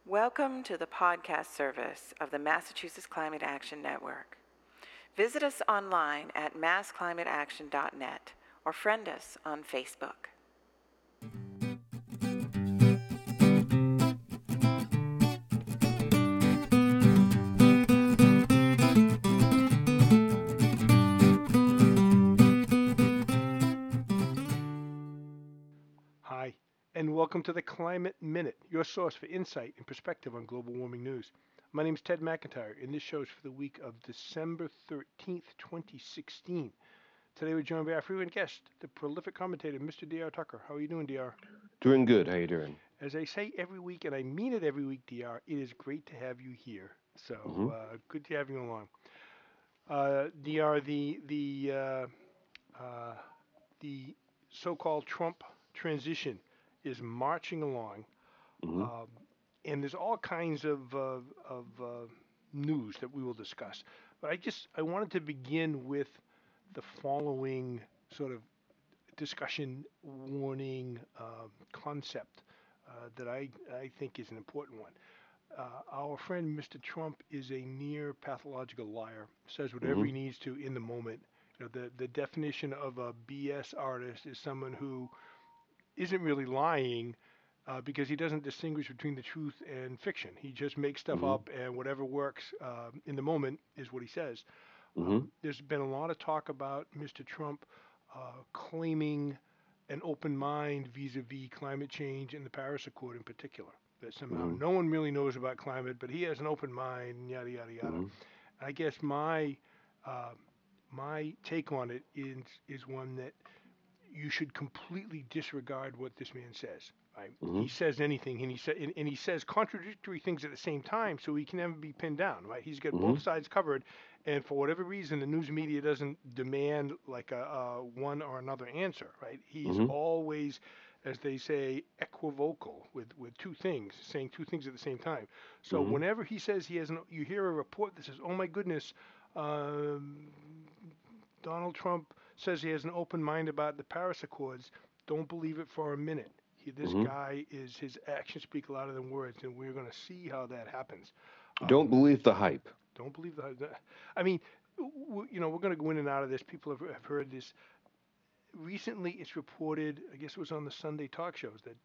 Welcome to the podcast service of the Massachusetts Climate Action Network. Visit us online at massclimateaction.net or friend us on Facebook. Hi, and welcome to the Climate Minute, your source for insight and perspective on global warming news. My name is Ted McIntyre, and this show is for the week of December 13th, 2016. Today we're joined by our frequent guest, the prolific commentator, Mr. D.R. Tucker. How are you doing, D.R.? Doing good. How you doing? As I say every week, and I mean it every week, D.R., it is great to have you here. So hmm good to have you along. D.R., the so-called Trump transition is marching along. hmm Um, and there's all kinds of news that we will discuss. But I wanted to begin with the following sort of discussion warning concept that I think is an important one. Our friend Mr. Trump is a near pathological liar, says whatever hmm he needs to in the moment. The definition of a BS artist is someone who isn't really lying because he doesn't distinguish between the truth and fiction. He just makes stuff hmm up, and whatever works in the moment is what he says. hmm There's been a lot of talk about Mr. Trump claiming an open mind vis-a-vis climate change and the Paris Accord in particular. That somehow hmm no one really knows about climate, but he has an open mind, and yada yada yada. hmm I guess uh, my take on it is one that you should completely disregard what this man says. Right? hmm He says anything, and he says contradictory things at the same time, so he can never be pinned down. Right? He's got hmm both sides covered, and for whatever reason, the news media doesn't demand like a one or another answer. Right? He's hmm always, as they say, equivocal with two things, saying two things at the same time. So hmm whenever he says he has, you hear a report that says, "Oh my goodness." Um, Donald Trump says he has an open mind about the Paris Accords. Don't believe it for a minute. This hmm guy his actions speak louder than words, and we're going to see how that happens. Don't Um, believe the hype. don't believe I mean, we're going to go in and out of this. People have heard this. Recently, it's reported, I guess it was on the Sunday talk shows, that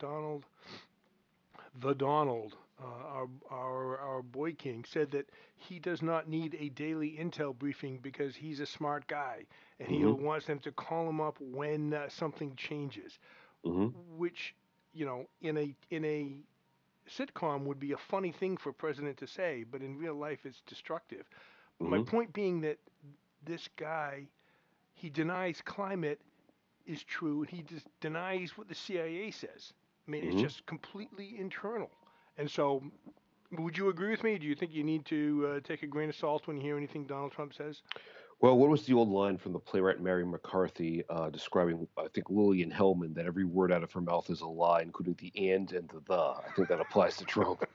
Donald, our boy king, said that he does not need a daily intel briefing because he's a smart guy, and he hmm wants them to call him up when something changes. hmm Which, in a sitcom would be a funny thing for a president to say, but in real life it's destructive. But my hmm point being that this guy, he denies climate is true, and he just denies what the CIA says. I mean, it's hmm just completely internal. And so, would you agree with me? Do you think you need to take a grain of salt when you hear anything Donald Trump says? Well, what was the old line from the playwright Mary McCarthy describing, I think, Lillian Hellman, that every word out of her mouth is a lie, including the and the? I think that applies to Trump.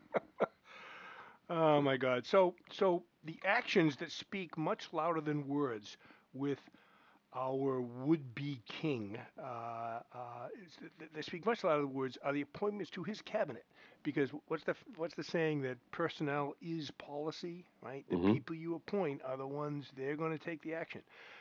Oh my God! So the actions that speak much louder than words with our would-be king, they speak much louder than words, are the appointments to his cabinet. Because what's the saying that personnel is policy, right? The hmm people you appoint are the ones they're going to take the action.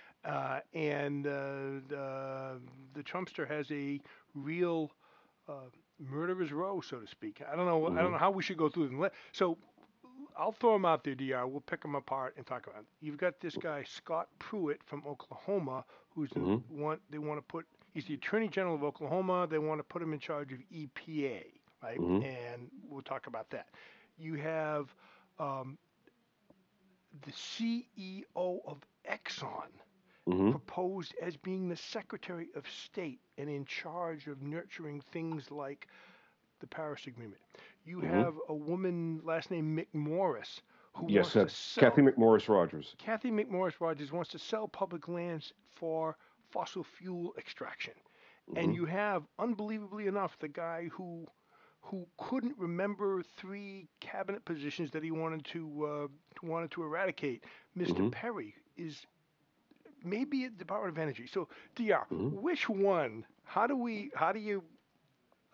And the Trumpster has a real uh, murderer's row, so to speak. I don't know. I don't hmm know how we should go through them. So I'll throw them out there, Dr. We'll pick them apart and talk about it. You've got this guy Scott Pruitt from Oklahoma, who's the hmm one they want to put. He's the Attorney General of Oklahoma. They want to put him in charge of EPA, right? hmm And we'll talk about that. You have um, the CEO of Exxon hmm proposed as being the Secretary of State and in charge of nurturing things like the Paris Agreement. You hmm have a woman, last name McMorris, who Yes, wants to that's Kathy sell, McMorris Rogers. Kathy McMorris Rogers wants to sell public lands for fossil fuel extraction. And hmm you have, unbelievably enough, the guy who couldn't remember three cabinet positions that he wanted to eradicate. Mr. hmm Perry is maybe at the Department of Energy. So, Dr. hmm Which one? How do you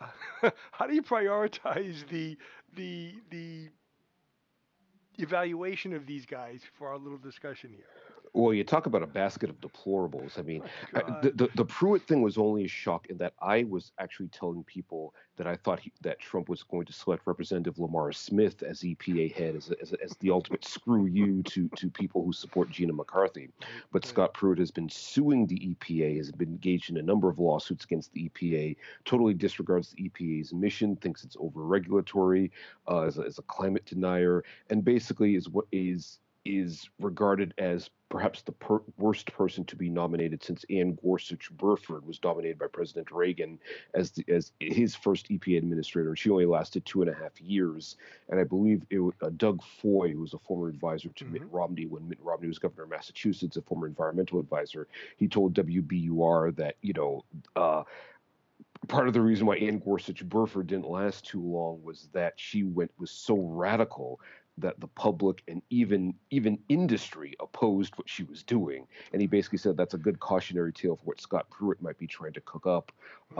how do you prioritize the evaluation of these guys for our little discussion here? Well, you talk about a basket of deplorables. I mean, My the, God. the Pruitt thing was only a shock in that I was actually telling people that I thought that Trump was going to select Representative Lamar Smith as EPA head as the ultimate screw you to people who support Gina McCarthy. But Right. Scott Pruitt has been suing the EPA, has been engaged in a number of lawsuits against the EPA, totally disregards the EPA's mission, thinks it's over regulatory, as a climate denier, and basically is regarded as perhaps the worst person to be nominated since Ann Gorsuch Burford was nominated by President Reagan as his first EPA administrator. She only lasted 2.5 years, and I believe it was Doug Foy, who was a former advisor to Mitt Romney when Mitt Romney was governor of Massachusetts, a former environmental advisor. He told WBUR that part of the reason why Ann Gorsuch Burford didn't last too long was that she was so radical that the public and even industry opposed what she was doing. And he basically said that's a good cautionary tale for what Scott Pruitt might be trying to cook up.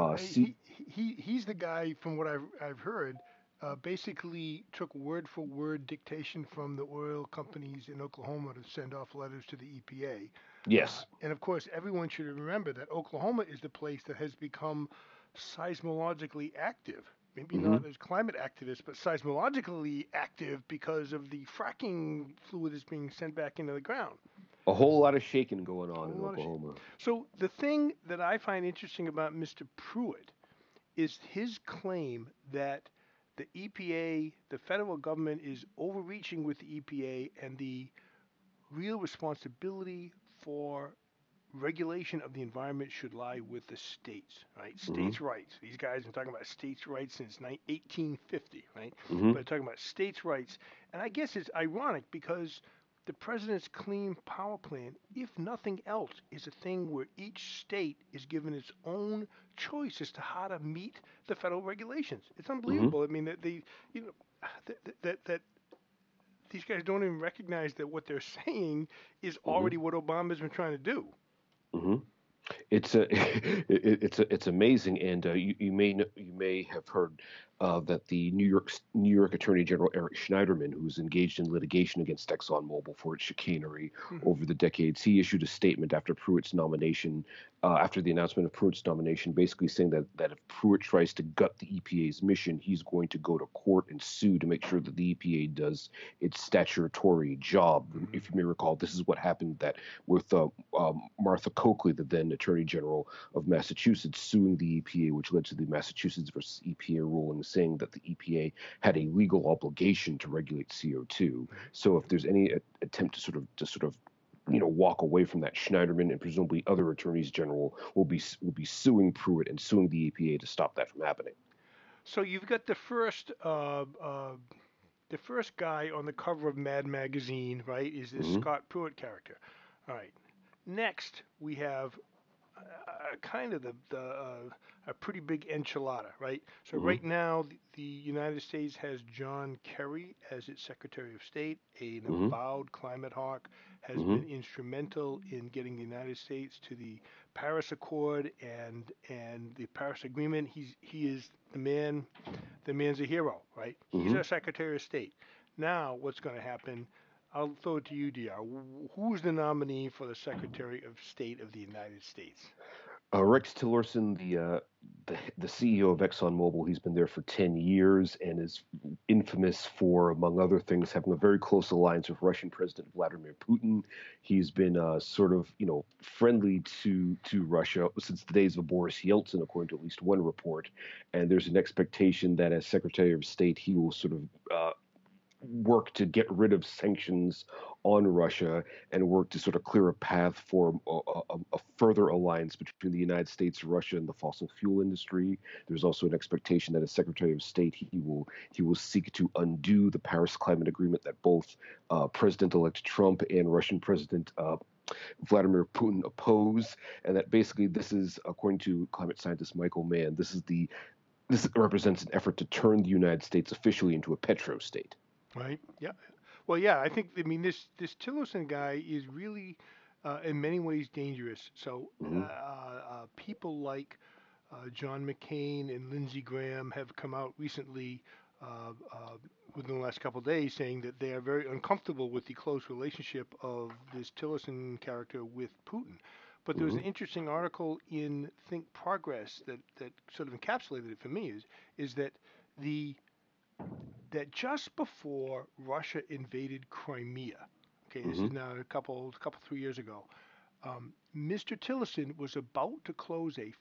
He's the guy, from what I've heard, basically took word for word dictation from the oil companies in Oklahoma to send off letters to the EPA. Yes. And of course, everyone should remember that Oklahoma is the place that has become seismologically active. Maybe not as climate activists, but seismologically active because of the fracking fluid that's being sent back into the ground. A whole lot of shaking going A on in whole lot of shit. Oklahoma. So the thing that I find interesting about Mr. Pruitt is his claim that the EPA, the federal government, is overreaching with the EPA, and the real responsibility for regulation of the environment should lie with the states, right? States' rights. These guys have been talking about states' rights since 1850, right? But they're talking about states' rights. And I guess it's ironic because the president's Clean Power Plan, if nothing else, is a thing where each state is given its own choice as to how to meet the federal regulations. It's unbelievable. I mean, that that these guys don't even recognize that what they're saying is already what Obama's been trying to do. It's it's amazing, and you may have heard that the New York Attorney General Eric Schneiderman, who's engaged in litigation against ExxonMobil for its chicanery over the decades, he issued a statement after Pruitt's nomination, after the announcement of Pruitt's nomination, basically saying that if Pruitt tries to gut the EPA's mission, he's going to go to court and sue to make sure that the EPA does its statutory job. If you may recall, this is what happened that with Martha Coakley, the then Attorney General of Massachusetts, suing the EPA, which led to the Massachusetts versus EPA ruling saying that the EPA had a legal obligation to regulate CO2. So if there's any attempt to sort of walk away from that, Schneiderman and presumably other attorneys general will be suing Pruitt and suing the EPA to stop that from happening. So you've got the first guy on the cover of Mad Magazine, right? Is this Scott Pruitt character? All right. Next, we have kind of a pretty big enchilada, right? So right now, the United States has John Kerry as its Secretary of State, an avowed climate hawk, has been instrumental in getting the United States to the Paris Accord and the Paris Agreement. He is the man. The man's a hero, right? He's our Secretary of State. Now, what's going to happen? I'll throw it to you, DR. Who's the nominee for the Secretary of State of the United States? Rex Tillerson, the CEO of ExxonMobil, he's been there for 10 years and is infamous for, among other things, having a very close alliance with Russian President Vladimir Putin. He's been friendly to Russia since the days of Boris Yeltsin, according to at least one report. And there's an expectation that as Secretary of State, he will sort of work to get rid of sanctions on Russia and work to sort of clear a path for a further alliance between the United States, Russia, and the fossil fuel industry. There's also an expectation that as Secretary of State, he will seek to undo the Paris Climate Agreement that both President-elect Trump and Russian President Vladimir Putin oppose, and that basically this is, according to climate scientist Michael Mann, this represents an effort to turn the United States officially into a petrostate. Right. Yeah. Well, yeah. I mean, this Tillerson guy is really, in many ways, dangerous. So people like John McCain and Lindsey Graham have come out recently, within the last couple of days, saying that they are very uncomfortable with the close relationship of this Tillerson character with Putin. But there was Hmm. an interesting article in Think Progress that sort of encapsulated it for me. Is that the that just before Russia invaded Crimea, okay, this Hmm. is now a couple 3 years ago, Mr. Tillerson was about to close a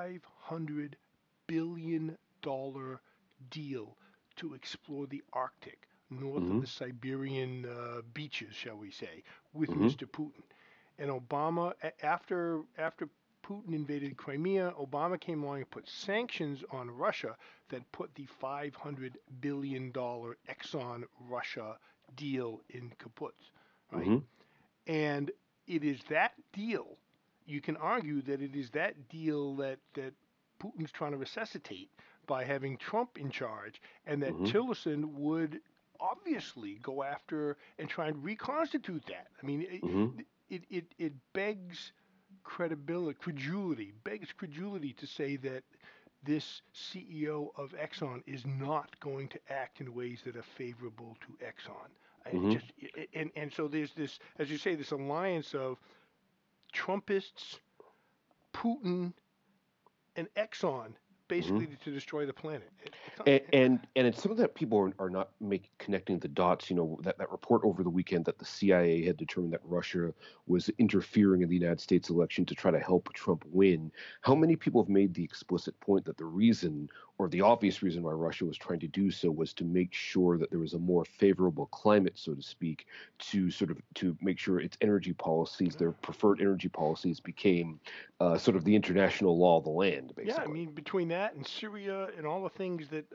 $500 billion deal to explore the Arctic, north of Hmm. the Siberian beaches, shall we say, with Hmm. Mr. Putin. And Obama, after Putin invaded Crimea, Obama came along and put sanctions on Russia that put the $500 billion Exxon Russia deal in kaput, right? Hmm. And it is that deal, you can argue that it is that deal that Putin's trying to resuscitate by having Trump in charge, and that Hmm. Tillerson would obviously go after and try and reconstitute that. I mean, Hmm. it begs begs credulity to say that this CEO of Exxon is not going to act in ways that are favorable to Exxon. Hmm. And so there's this, as you say, this alliance of Trumpists, Putin, and Exxon, Hmm. basically to destroy the planet. And it's something that people are not connecting the dots. That report over the weekend that the CIA had determined that Russia was interfering in the United States election to try to help Trump win. How many people have made the explicit point that the reason, or the obvious reason, why Russia was trying to do so was to make sure that there was a more favorable climate, so to speak, to make sure its energy policies, their preferred energy policies, became sort of the international law of the land, Yeah, I basically. mean, between that and Syria and all the things that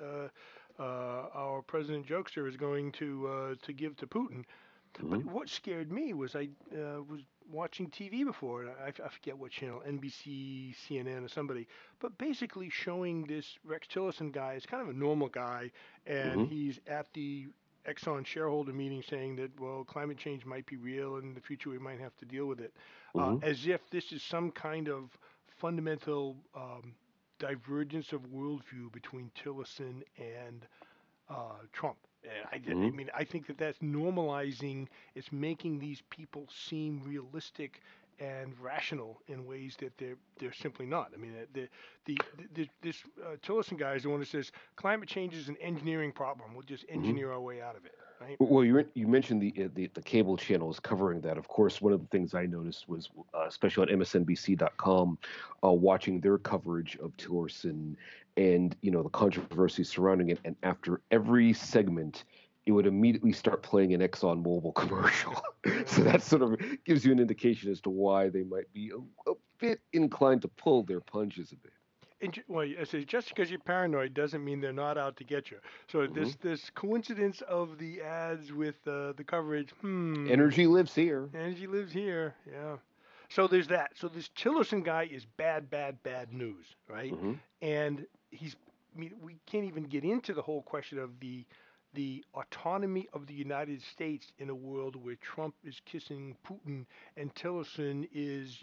our President Jokester is going to give to Putin. But Hmm. what scared me was I was watching TV before, and I forget what channel, NBC, CNN, or somebody, but basically showing this Rex Tillerson guy is kind of a normal guy, and Hmm. he's at the Exxon shareholder meeting saying that, well, climate change might be real, and in the future we might have to deal with it, Hmm. as if this is some kind of fundamental divergence of worldview between Tillerson and Trump. I Hmm. mean, I think that that's normalizing. It's making these people seem realistic and rational in ways that they're simply not. I mean, this Tillerson guy is the one that says climate change is an engineering problem. We'll just Hmm. engineer our way out of it, right? Well, you mentioned the cable channels covering that. Of course, one of the things I noticed was, especially on MSNBC.com, watching their coverage of Tillerson and the controversy surrounding it. And after every segment, it would immediately start playing an ExxonMobil commercial. Yeah. So that sort of gives you an indication as to why they might be a bit inclined to pull their punches a bit. Well, I say just because you're paranoid doesn't mean they're not out to get you. So Hmm. this coincidence of the ads with the coverage, Energy lives here. energy lives here, yeah. So there's that. So this Tillerson guy is bad, bad, bad news, right? Hmm. And he's, I mean, we can't even get into the whole question of the autonomy of the United States in a world where Trump is kissing Putin and Tillerson is,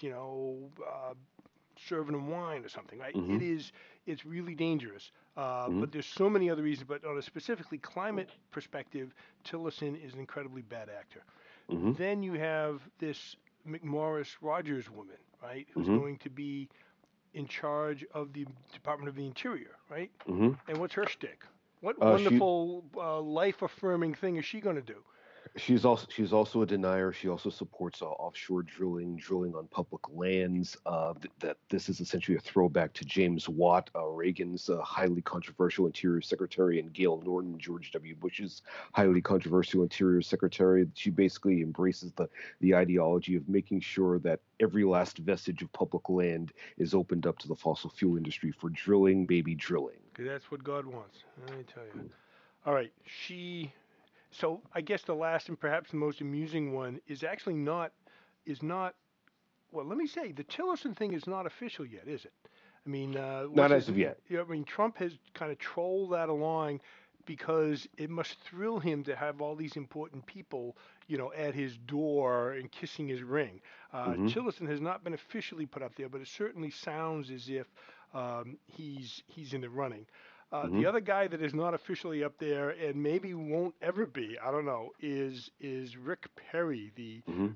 serving them wine or something, right? Hmm. It's really dangerous. Hmm. But there's so many other reasons. But on a specifically climate perspective, Tillerson is an incredibly bad actor. Hmm. Then you have this McMorris Rogers woman, right, who's Hmm. going to be in charge of the Department of the Interior, right? Hmm. And what's her shtick? What She wonderful life-affirming thing is she going to do? she's also a denier. She also supports offshore drilling on public lands. That this is essentially a throwback to James Watt, Reagan's highly controversial Interior Secretary, and Gail Norton, George W. Bush's highly controversial Interior Secretary. She basically embraces the ideology of making sure that every last vestige of public land is opened up to the fossil fuel industry for drilling, baby drilling. Because that's what God wants. Let me tell you. All right, So I guess the last and perhaps the most amusing one is not. Well, let me say the Tillerson thing is not official yet, is it? I mean, Not as of yet. I mean, Trump has kind of trolled that along because it must thrill him to have all these important people, at his door and kissing his ring. Hmm. Tillerson has not been officially put up there, but it certainly sounds as if he's in the running. Hmm. The other guy that is not officially up there and maybe won't ever be, I don't know, is Rick Perry, Hmm.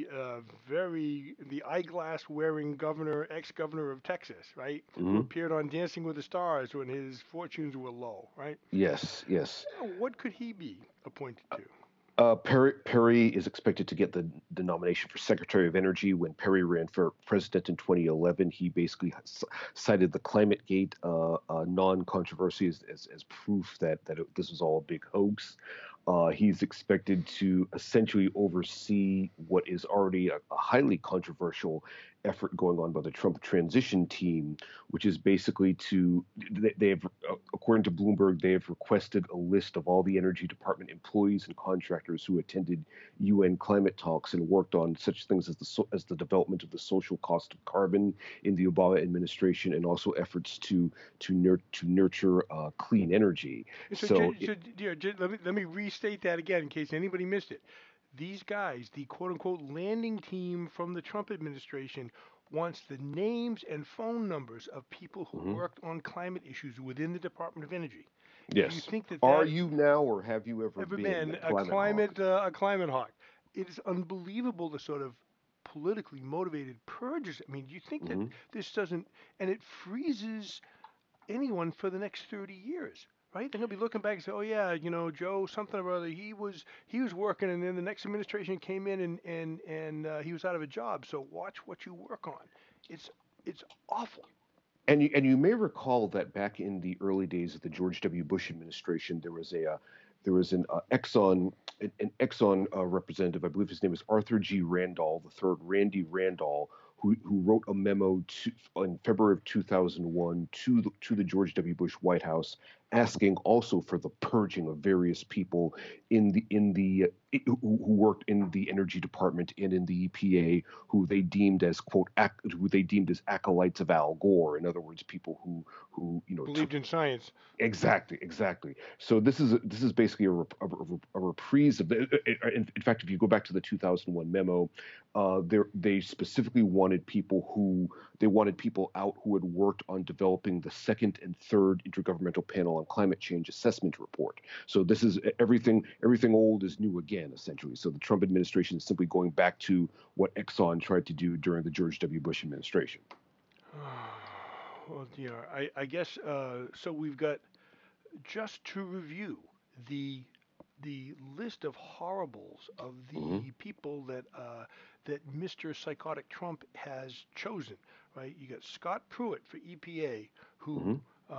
the eyeglass wearing ex-governor of Texas, right? Who Hmm. appeared on Dancing with the Stars when his fortunes were low, right? Yes, yes. What could he be appointed to? Perry is expected to get the nomination for Secretary of Energy. When Perry ran for president in 2011, he basically cited the ClimateGate non-controversy as proof that this was all a big hoax. He's expected to essentially oversee what is already a highly controversial effort going on by the Trump transition team, which is basically they have, according to Bloomberg, they have requested a list of all the Energy Department employees and contractors who attended UN climate talks and worked on such things as the development of the social cost of carbon in the Obama administration, and also efforts to nurture clean energy. So, So, let me restate that again in case anybody missed it. These guys, the quote unquote landing team from the Trump administration, wants the names and phone numbers of people who mhm, worked on climate issues within the Department of Energy. Do you yes. think that Are that you now, or have you ever ever been been a climate hawk? a climate hawk? It is unbelievable the sort of politically motivated purges. I mean, do you think that Hmm. this doesn't, and it freezes anyone for the next 30 years, right? They're gonna be looking back and say, "Oh yeah, Joe something or other. He was working, and then the next administration came in and he was out of a job. So watch what you work on. It's it's awful." And you may recall that back in the early days of the George W. Bush administration, there was an Exxon representative, I believe his name is Arthur G. Randall III, Randy Randall, who wrote a memo in February of 2001 to the George W. Bush White House, asking also for the purging of various people who worked in the Energy Department and in the EPA, who they deemed as acolytes of Al Gore. In other words, people who took. Believed in science. Exactly, exactly. So this is basically a reprise of the. In fact, if you go back to the 2001 memo, they specifically wanted people out who had worked on developing the second and third Intergovernmental Panel on Climate Change assessment report. So this is everything. Everything old is new again, essentially. So the Trump administration is simply going back to what Exxon tried to do during the George W. Bush administration. Well, I guess so. We've got, just to review, the the list of horribles of Hmm. the people that Mr. Psychotic Trump has chosen. Right? You got Scott Pruitt for EPA, who Hmm.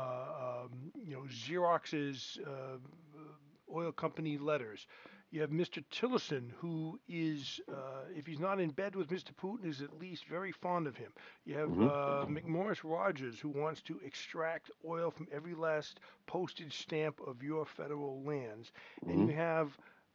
Xerox's oil company letters. You have Mr. Tillerson, who is, if he's not in bed with Mr. Putin, is at least very fond of him. You have Hmm. McMorris Rogers, who wants to extract oil from every last postage stamp of your federal lands. And Hmm. you have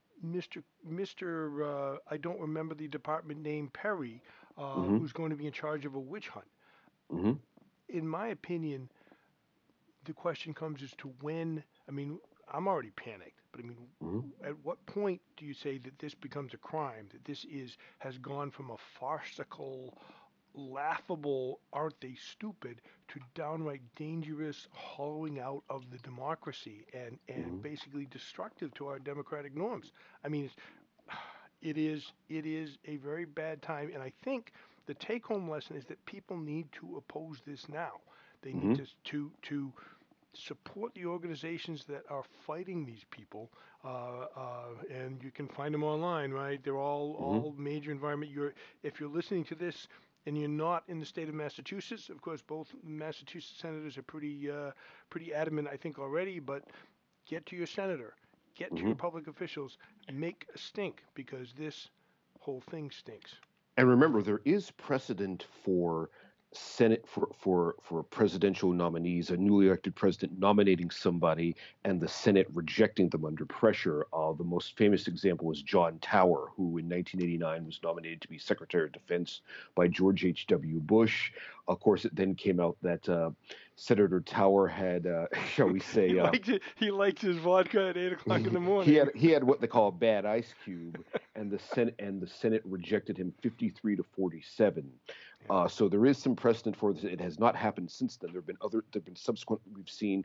Mr. I don't remember the department name, Perry, Hmm. who's going to be in charge of a witch hunt. Hmm. In my opinion, the question comes as to when. I mean, I'm already panicked, but I mean, Hmm. at what point do you say that this becomes a crime? That this has gone from a farcical, laughable, aren't they stupid, to downright dangerous hollowing out of the democracy and Hmm. basically destructive to our democratic norms. I mean, it is a very bad time, and I think the take-home lesson is that people need to oppose this now. They need Hmm. to support the organizations that are fighting these people, and you can find them online, right? They're Hmm. all major environment. If you're listening to this and you're not in the state of Massachusetts, of course, both Massachusetts senators are pretty adamant, I think, already. But get to your senator, get to Hmm. your public officials, make a stink, because this whole thing stinks. And remember, there is precedent for for presidential nominees, a newly elected president nominating somebody and the Senate rejecting them under pressure. The most famous example is John Tower, who in 1989 was nominated to be Secretary of Defense by George H.W. Bush. Of course, it then came out that Senator Tower had, shall we he say, liked it. He liked his vodka at 8 o'clock in the morning. he had what they call a bad ice cube, and the Senate rejected him 53 to 47. So there is some precedent for this. It has not happened since then. There've been subsequent. We've seen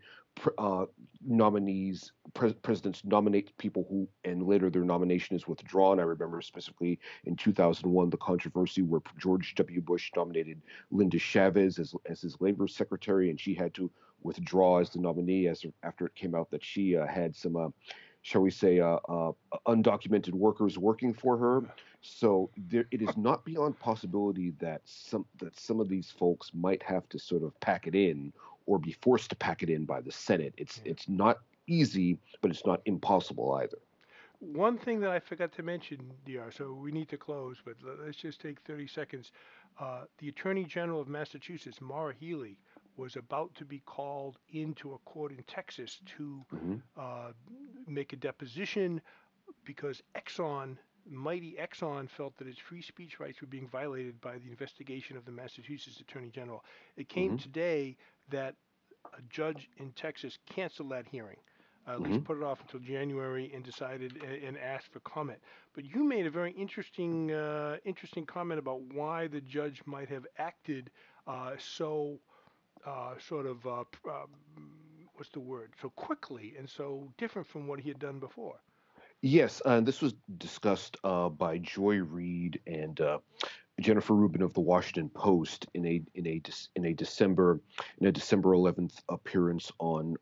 presidents nominate people who, and later their nomination is withdrawn. I remember specifically in 2001 the controversy where George W. Bush nominated Linda Chavez as his labor secretary, and she had to withdraw as the nominee after it came out that she had some. Shall we say, undocumented workers working for her. So it is not beyond possibility that some of these folks might have to sort of pack it in or be forced to pack it in by the Senate. It's not easy, but it's not impossible either. One thing that I forgot to mention, DR, so we need to close, but let's just take 30 seconds. The Attorney General of Massachusetts, Maura Healey, was about to be called into a court in Texas to make a deposition because mighty Exxon felt that its free speech rights were being violated by the investigation of the Massachusetts Attorney General. It came today that a judge in Texas canceled that hearing, at least put it off until January, and decided and asked for comment. But you made a very interesting comment about why the judge might have acted so so quickly and so different from what he had done before. Yes, and this was discussed by Joy Reid and Jennifer Rubin of the Washington Post in a December 11th appearance on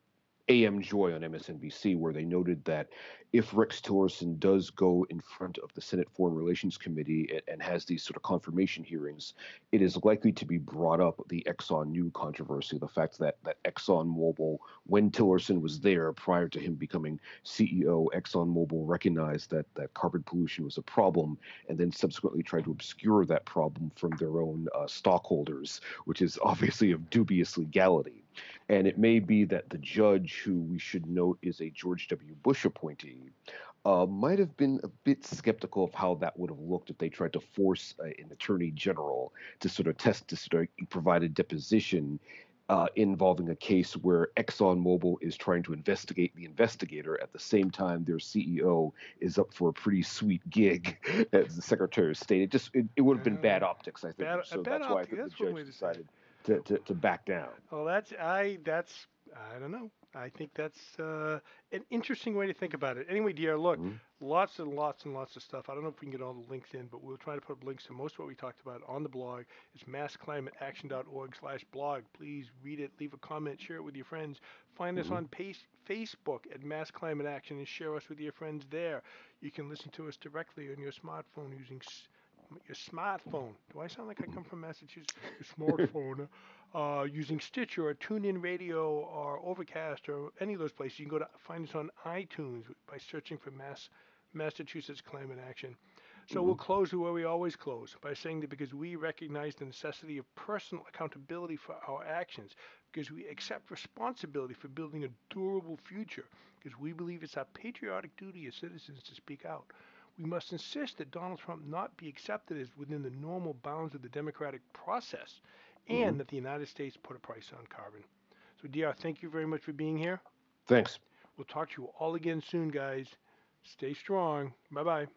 AM Joy on MSNBC, where they noted that if Rex Tillerson does go in front of the Senate Foreign Relations Committee and has these sort of confirmation hearings, it is likely to be brought up the Exxon New controversy, the fact that ExxonMobil, when Tillerson was there prior to him becoming CEO, ExxonMobil recognized that carbon pollution was a problem and then subsequently tried to obscure that problem from their own stockholders, which is obviously of dubious legality. And it may be that the judge, who we should note is a George W. Bush appointee, might have been a bit skeptical of how that would have looked if they tried to force an attorney general to provide a deposition involving a case where ExxonMobil is trying to investigate the investigator at the same time their CEO is up for a pretty sweet gig as the Secretary of State. It would have been bad optics, I think. So that's why I think the judge decided to back down. Well, I don't know. I think that's an interesting way to think about it. Anyway, dear, look, lots and lots and lots of stuff. I don't know if we can get all the links in, but we'll try to put links to most of what we talked about on the blog. It's massclimateaction.org/blog. Please read it, leave a comment, share it with your friends. Find us on Facebook at Mass Climate Action and share us with your friends there. You can listen to us directly on your smartphone using your smartphone. Do I sound like I come from Massachusetts? Your smartphone. Using Stitcher or TuneIn Radio or Overcast or any of those places. You can go to find us on iTunes by searching for Massachusetts Climate Action. So we'll close where we always close, by saying that because we recognize the necessity of personal accountability for our actions, because we accept responsibility for building a durable future, because we believe it's our patriotic duty as citizens to speak out. We must insist that Donald Trump not be accepted as within the normal bounds of the democratic process, and that the United States put a price on carbon. So, DR, thank you very much for being here. Thanks. We'll talk to you all again soon, guys. Stay strong. Bye-bye.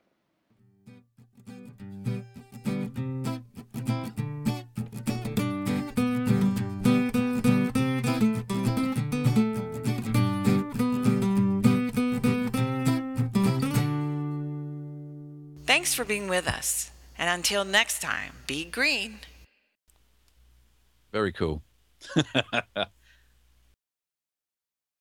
Thanks for being with us. And until next time, be green. Very cool.